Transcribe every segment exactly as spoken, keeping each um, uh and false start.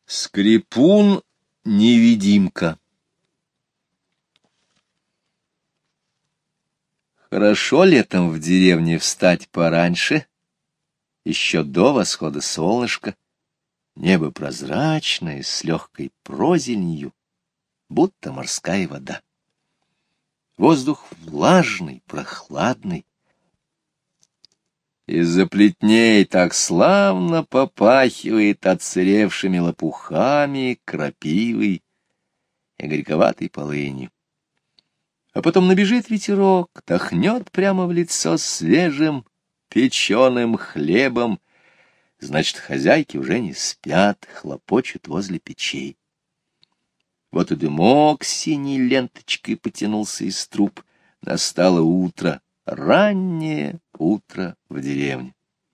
Скрипун-невидимка. Хорошо летом в деревне встать пораньше, еще до восхода солнышка, небо прозрачное, с легкой прозеленью, будто морская вода. Воздух влажный, прохладный. Из-за плетней так славно попахивает отсыревшими лопухами, крапивой и горьковатой полынью. А потом набежит ветерок, дохнет прямо в лицо свежим печеным хлебом. Значит, хозяйки уже не спят, хлопочут возле печей. Вот и дымок синей ленточкой потянулся из труб. Настало утро. Раннее утро в деревне.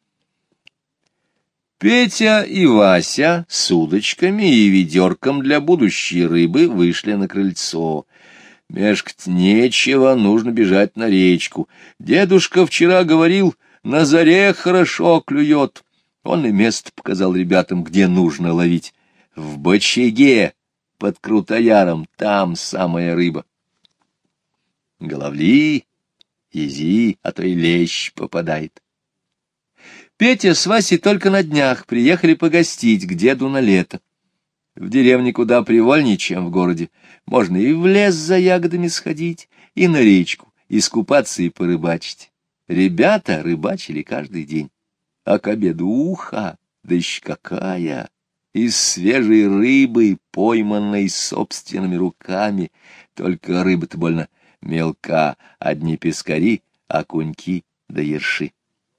Петя и Вася с удочками и ведерком для будущей рыбы вышли на крыльцо. Мешкать нечего, нужно бежать на речку. Дедушка вчера говорил, на заре хорошо клюет. Он и место показал ребятам, где нужно ловить. В бочаге под Крутояром, там самая рыба. Головли, ези, а то и лещ попадает. Петя с Васей только на днях приехали погостить к деду на лето. В деревне куда привольнее, чем в городе. Можно и в лес за ягодами сходить, и на речку, искупаться и порыбачить. Ребята рыбачили каждый день. А к обеду уха, да еще какая! Из свежей рыбы, пойманной собственными руками. Только рыба-то больно мелка, одни пескари, окуньки да ерши.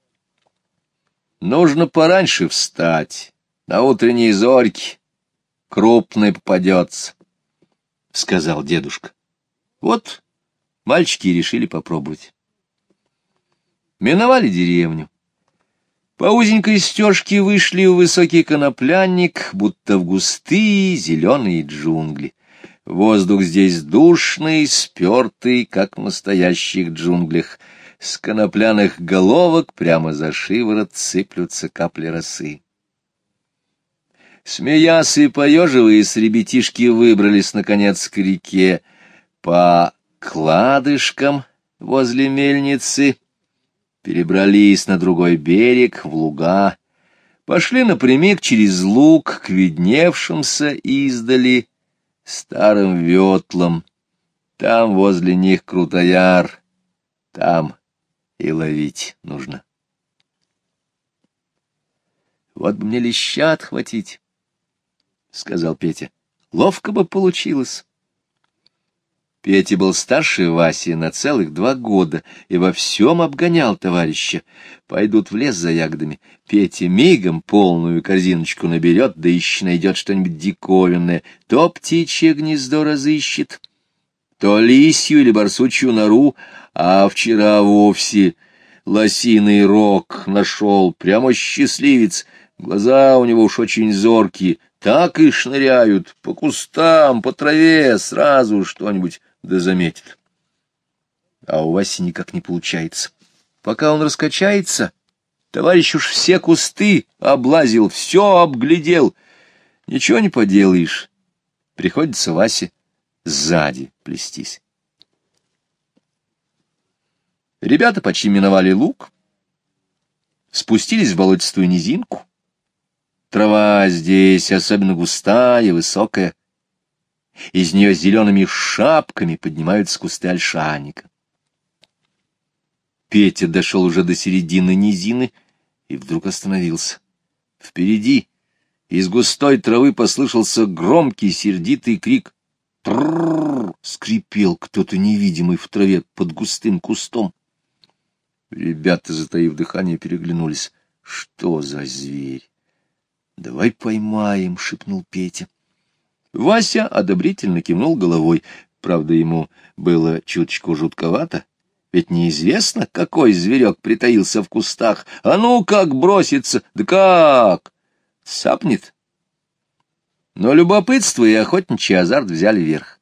Нужно пораньше встать, на утренней зорьке. Крупный попадется, — сказал дедушка. Вот мальчики решили попробовать. Миновали деревню. По узенькой стежке вышли в высокий коноплянник, будто в густые зеленые джунгли. Воздух здесь душный, спертый, как в настоящих джунглях. С конопляных головок прямо за шиворот сыплются капли росы. Смеясь и поеживаясь, ребятишки выбрались, наконец, к реке. По кладышкам возле мельницы перебрались на другой берег, в луга, пошли напрямик через луг к видневшимся издали старым ветлам. Там возле них Крутояр, там и ловить нужно. Вот бы мне леща отхватить, — сказал Петя. Ловко бы получилось. Петя был старше Васи на целых два года и во всем обгонял товарища. Пойдут в лес за ягодами. Петя мигом полную корзиночку наберет, да еще найдет что-нибудь диковинное. То птичье гнездо разыщет, то лисью или барсучью нору, а вчера вовсе лосиный рог нашел, прямо счастливец. Глаза у него уж очень зоркие, так и шныряют по кустам, по траве, сразу что-нибудь да заметит. А у Васи никак не получается. Пока он раскачается, товарищ уж все кусты облазил, все обглядел. Ничего не поделаешь. Приходится Васе сзади плестись. Ребята почти миновали луг, спустились в болотистую низинку. Трава здесь особенно густая, высокая. Из нее зелеными шапками поднимаются кусты ольшанника. Петя дошел уже до середины низины и вдруг остановился. Впереди из густой травы послышался громкий сердитый крик. «Тррррр!» — скрипел кто-то невидимый в траве под густым кустом. Ребята, затаив дыхание, переглянулись. «Что за зверь?» «Давай поймаем», — шепнул Петя. Вася одобрительно кивнул головой. Правда, ему было чуточку жутковато, ведь неизвестно, какой зверек притаился в кустах. А ну как бросится, да как! Сапнет. Но любопытство и охотничий азарт взяли верх.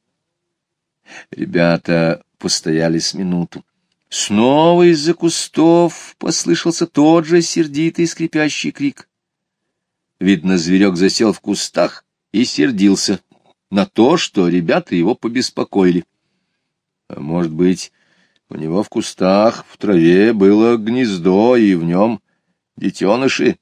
Ребята постояли с минуту. Снова из-за кустов послышался тот же сердитый скрипящий крик. Видно, зверек засел в кустах и сердился на то, что ребята его побеспокоили. А может быть, у него в кустах, в траве было гнездо, и в нем детеныши?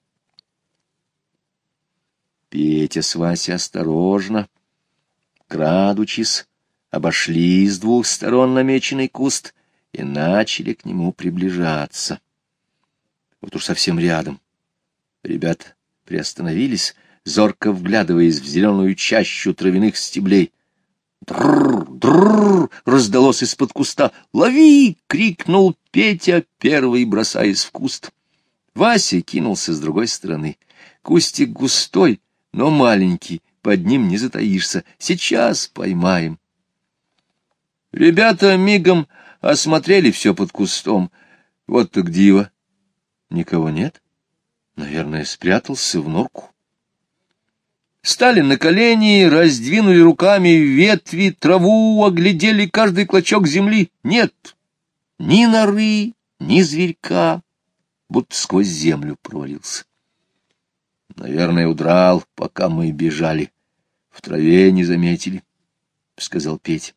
Петя с Васей осторожно, крадучись, обошли с двух сторон намеченный куст и начали к нему приближаться. Вот уж совсем рядом ребята приостановились, зорко вглядываясь в зеленую чащу травяных стеблей. «Дрррр! Дрррр!» — раздалось из-под куста. «Лови!» — крикнул Петя, первый бросаясь в куст. Вася кинулся с другой стороны. Кустик густой, но маленький, под ним не затаишься. Сейчас поймаем. Ребята мигом осмотрели все под кустом. Вот так диво. Никого нет. Наверное, спрятался в норку. Стали на колени, раздвинули руками ветви, траву, оглядели каждый клочок земли. Нет ни норы, ни зверька, будто сквозь землю провалился. Наверное, удрал, пока мы бежали. В траве не заметили, — сказал Петя.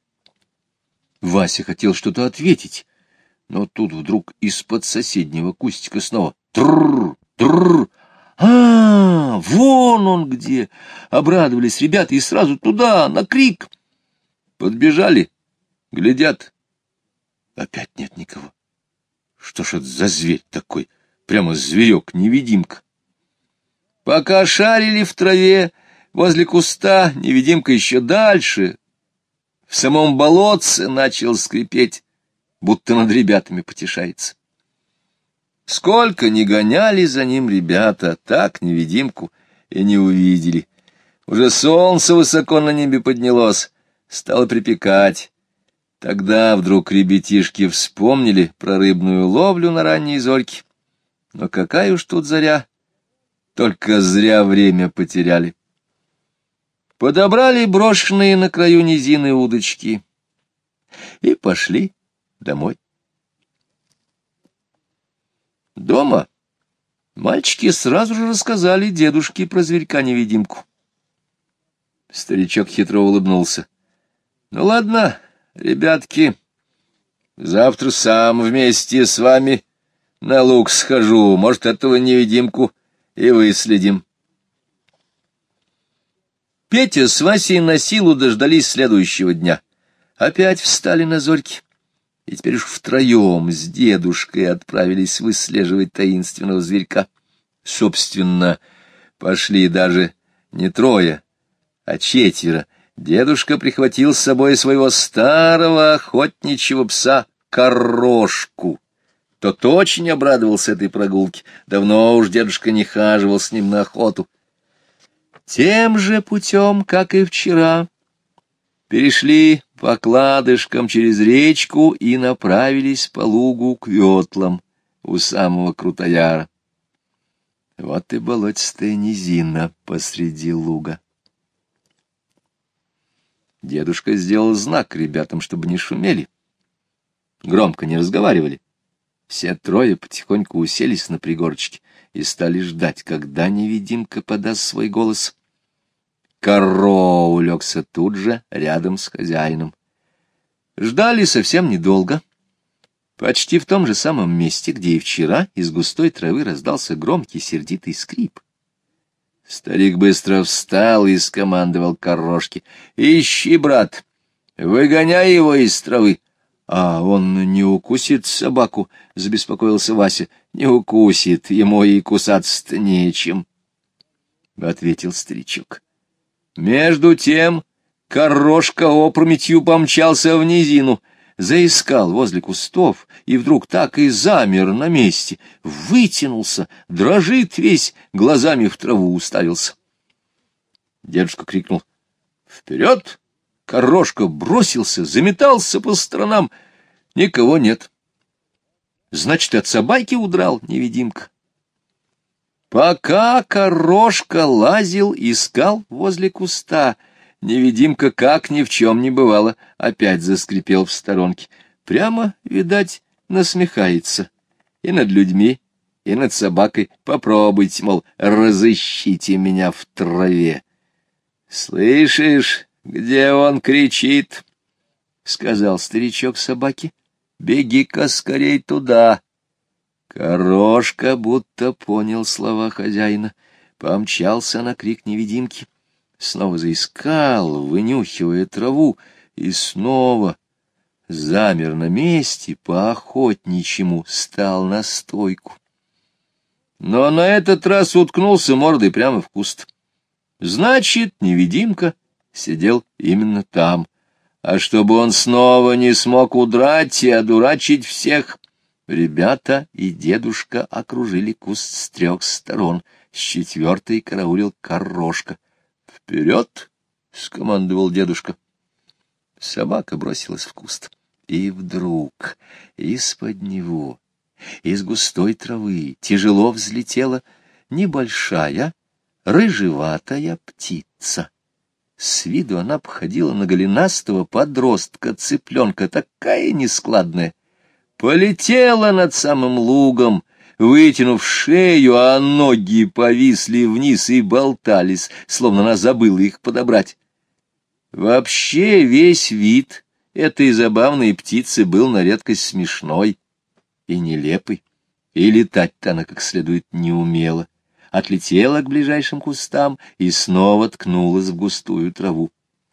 Вася хотел что-то ответить, но тут вдруг из-под соседнего кустика снова трррр, трррр. А, вон он где! Обрадовались ребята и сразу туда, на крик. Подбежали, глядят. Опять нет никого. Что ж это за зверь такой? Прямо зверек-невидимка. Пока шарили в траве возле куста, невидимка еще дальше, в самом болотце начал скрипеть, будто над ребятами потешается. Сколько ни гоняли за ним ребята, так невидимку и не увидели. Уже солнце высоко на небе поднялось, стало припекать. Тогда вдруг ребятишки вспомнили про рыбную ловлю на ранней зорьке. Но какая уж тут заря, только зря время потеряли. Подобрали брошенные на краю низины удочки и пошли домой. Дома мальчики сразу же рассказали дедушке про зверька-невидимку. Старичок хитро улыбнулся. — Ну ладно, ребятки, завтра сам вместе с вами на луг схожу, может, этого невидимку и выследим. Петя с Васей на силу дождались следующего дня. Опять встали на зорьки. И теперь уж втроем с дедушкой отправились выслеживать таинственного зверька. Собственно, пошли даже не трое, а четверо. Дедушка прихватил с собой своего старого охотничьего пса Корошку. Тот очень обрадовался этой прогулке. Давно уж дедушка не хаживал с ним на охоту. Тем же путем, как и вчера, перешли по кладышкам через речку и направились по лугу к ветлам у самого Крутояра. Вот и болотистая низина посреди луга. Дедушка сделал знак ребятам, чтобы не шумели, громко не разговаривали. Все трое потихоньку уселись на пригорочке и стали ждать, когда невидимка подаст свой голос. Коро улегся тут же, рядом с хозяином. Ждали совсем недолго. Почти в том же самом месте, где и вчера, из густой травы раздался громкий сердитый скрип. Старик быстро встал и скомандовал Корошке: «Ищи, брат, выгоняй его из травы». «А он не укусит собаку?» — забеспокоился Вася. «Не укусит, ему и кусаться-то нечем», — ответил старичок. Между тем Корошка опрометью помчался в низину, заискал возле кустов и вдруг так и замер на месте, вытянулся, дрожит весь, глазами в траву уставился. Дедушка крикнул: «Вперед!» Корошка бросился, заметался по сторонам. Никого нет. Значит, от собаки удрал невидимка. Пока Корошка лазил, искал возле куста, невидимка, как ни в чем не бывало, опять заскрипел в сторонке. Прямо, видать, насмехается. И над людьми, и над собакой. Попробуйте, мол, разыщите меня в траве. — Слышишь, где он кричит? — сказал старичок собаке. — Беги-ка скорей туда. Корошка будто понял слова хозяина, помчался на крик невидимки, снова заискал, вынюхивая траву, и снова замер на месте, по-охотничьему стал на стойку. Но на этот раз уткнулся мордой прямо в куст. Значит, невидимка сидел именно там. А чтобы он снова не смог удрать и одурачить всех, ребята и дедушка окружили куст с трех сторон. С четвертой караулил Корошка. «Вперед!» — скомандовал дедушка. Собака бросилась в куст. И вдруг из-под него, из густой травы, тяжело взлетела небольшая, рыжеватая птица. С виду она походила на голенастого подростка-цыпленка, такая нескладная. Полетела над самым лугом, вытянув шею, а ноги повисли вниз и болтались, словно она забыла их подобрать. Вообще весь вид этой забавной птицы был на редкость смешной и нелепый, и летать-то она как следует не умела. Отлетела к ближайшим кустам и снова ткнулась в густую траву.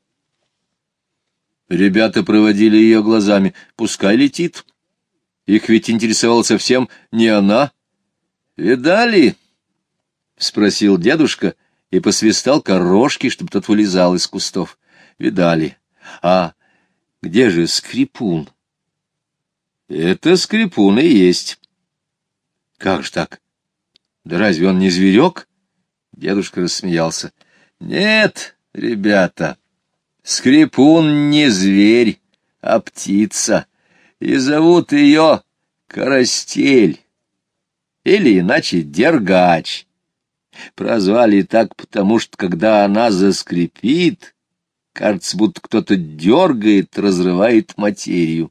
Ребята проводили ее глазами. Пускай летит. Их ведь интересовала совсем не она. «Видали?» — спросил дедушка и посвистал Корошке, чтобы тот вылезал из кустов. «Видали. А где же Скрипун?» «Это Скрипун и есть». «Как же так? Да разве он не зверек?» Дедушка рассмеялся. «Нет, ребята, Скрипун не зверь, а птица, и зовут ее Карастель, или иначе Дергач. Прозвали так, потому что, когда она заскрипит, кажется, будто кто-то дергает, разрывает материю.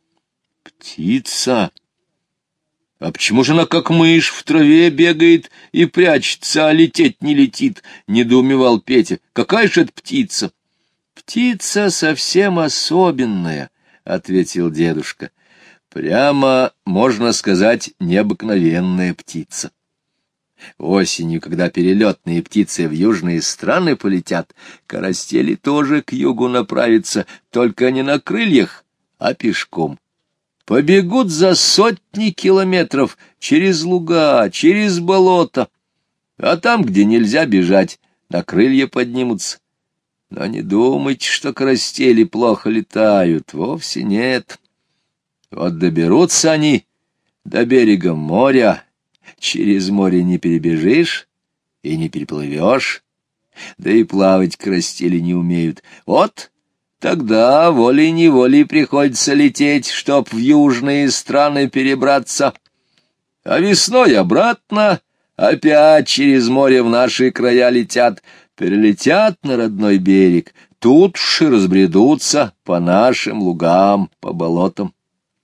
Птица? А почему же она, как мышь, в траве бегает и прячется, а лететь не летит? — недоумевал Петя. — Какая же это птица? — Птица совсем особенная, — ответил дедушка. — Прямо, можно сказать, необыкновенная птица. Осенью, когда перелетные птицы в южные страны полетят, карастели тоже к югу направятся, только не на крыльях, а пешком. Побегут за сотни километров через луга, через болото, а там, где нельзя бежать, на крылья поднимутся. Но не думайте, что карастели плохо летают, вовсе нет. Вот доберутся они до берега моря, через море не перебежишь и не переплывешь, да и плавать карастели не умеют. Вот тогда волей-неволей приходится лететь, чтоб в южные страны перебраться. А весной обратно опять через море в наши края летят, перелетят на родной берег, тут уж и разбредутся по нашим лугам, по болотам.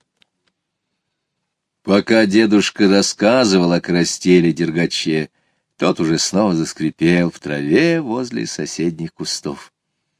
Пока дедушка рассказывал о карастеле Дергаче, тот уже снова заскрипел в траве возле соседних кустов.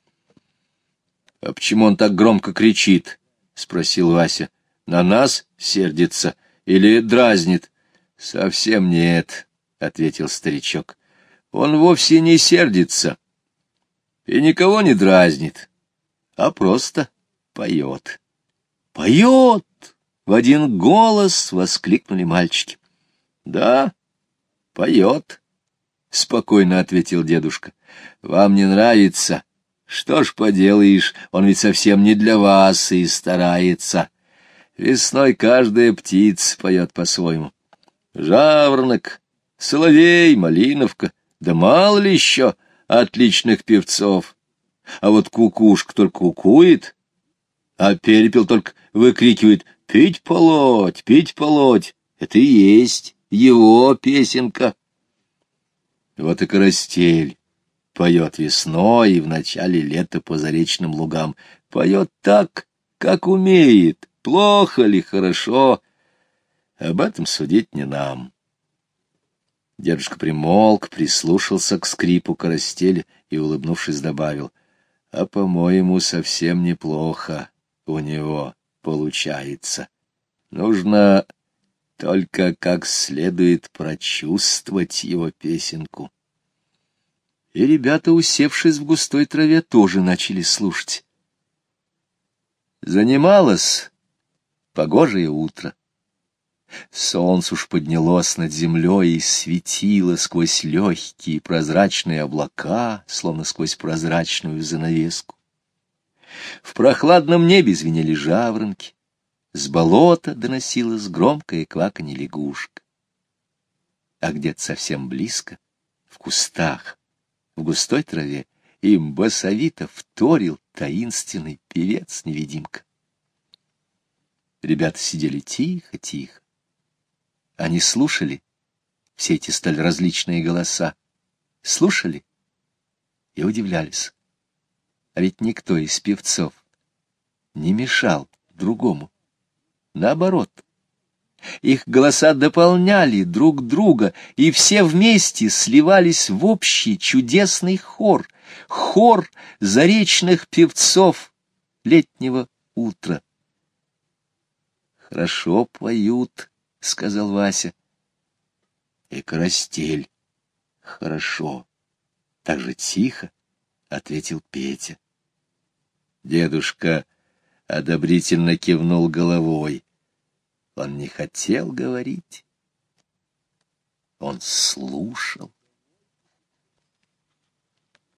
— А почему он так громко кричит? — спросил Вася. — На нас сердится или дразнит? — Совсем нет, — ответил старичок. — Он вовсе не сердится и никого не дразнит, а просто поет. — Поет! — в один голос воскликнули мальчики. — Да, поет, — спокойно ответил дедушка. — Вам не нравится? Что ж поделаешь, он ведь совсем не для вас и старается. Весной каждая птица поет по-своему. Жаворонок, соловей, малиновка, да мало ли еще отличных певцов. А вот кукушка только кукует, а перепел только выкрикивает: «Пить полоть, пить полоть!» Это и есть его песенка. Вот и карастель поет весной и в начале лета по заречным лугам. Поет так, как умеет, плохо ли, хорошо, об этом судить не нам. Дедушка примолк, прислушался к скрипу карастели и, улыбнувшись, добавил: — А, по-моему, совсем неплохо у него получается. Нужно только как следует прочувствовать его песенку. И ребята, усевшись в густой траве, тоже начали слушать. Занималось погожее утро. Солнце уж поднялось над землей и светило сквозь легкие прозрачные облака, словно сквозь прозрачную занавеску. В прохладном небе звенели жаворонки, с болота доносилось громкое кваканье лягушек. А где-то совсем близко, в кустах, в густой траве, им басовито вторил таинственный певец-невидимка. Ребята сидели тихо-тихо. Они слушали все эти столь различные голоса, слушали и удивлялись. А ведь никто из певцов не мешал другому. Наоборот, их голоса дополняли друг друга, и все вместе сливались в общий чудесный хор, хор заречных певцов летнего утра. «Хорошо поют», — сказал Вася. «И карастель хорошо», — так же тихо ответил Петя. Дедушка одобрительно кивнул головой. Он не хотел говорить. Он слушал.